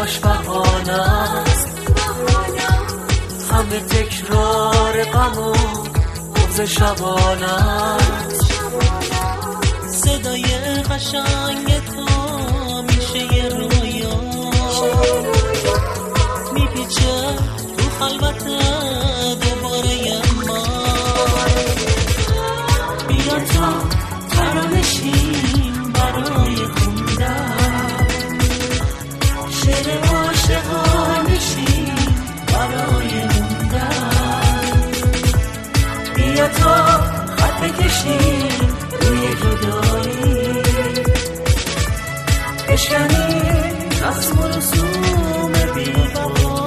همش بهانه است، همه تکرار غم و بغض شبانه است. صدای قشنگ تو میشه یه رویا، میپیچه تو خلوت دوباره من. بیا تا ترانشیم برای خوندن، شعر عاشقانشیم برای موندن. بیا تا خط بکشیم روی جدایی، بشکنیم رسم و رسوم بی‌بهایی.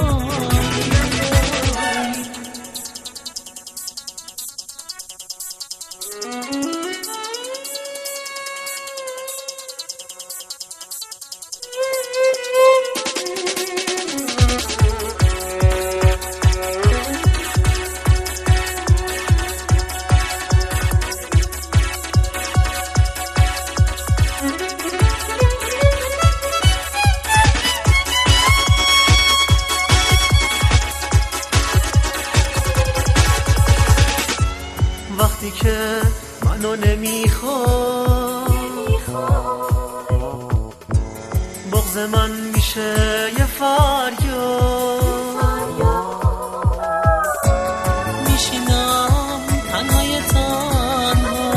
وقتی که منو نمیخوای، بغض من میشه یه فریاد. میشینم تنهای تنها،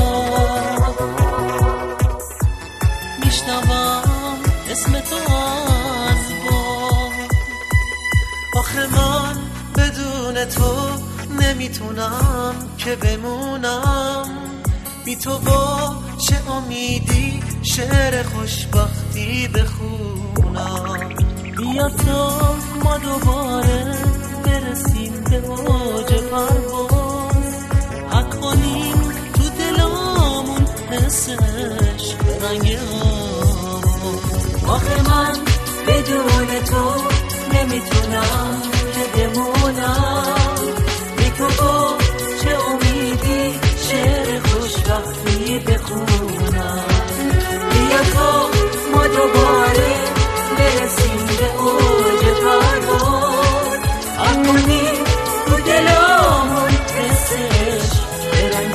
میشنوم اسم تو از باد. آخه من بدون تو نمیتونم که بمونم، بی تو با چه امیدی شعر خوشبختی بخونم. بیا تا ما دوباره برسیم به اوج پرواز، حق کنیم تو دلامون حس عشق به رنگ آواز. آخه من بدون تو نمیتونم که بمونم، تو با چه امیدی شعر خوشبختی بخونم. بیا تا ما دوباره برسیم به اوج پرواز، حق کنیم تو دلامون حسش به رنگ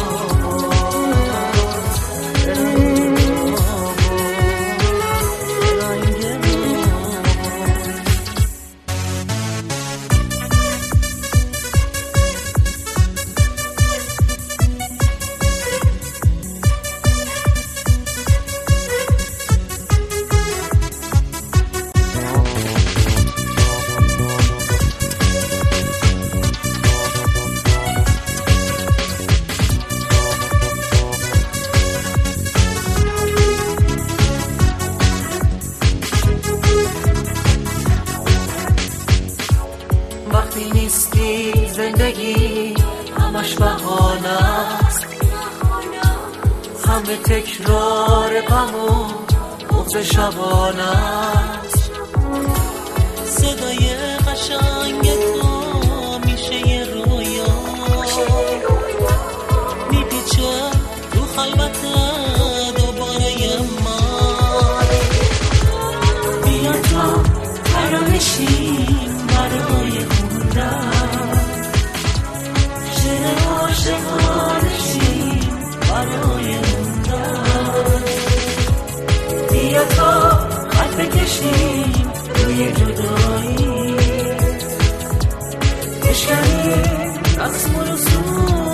آواز، به رنگ آواز، به رنگ آواز. وقتی نیستی زندگی همش بهانه است، همه تکرار غم و بغض شبانه است. صدای قشنگ تو میشه یه رویا، میپیچه تو خلوت دوباره من. بیا تا ترانشیم برای خوندن، شعر عاشقانشیم برای موندن. بیا تا خط بکشیم روی جدایی، بشکنیم رسم و رسوم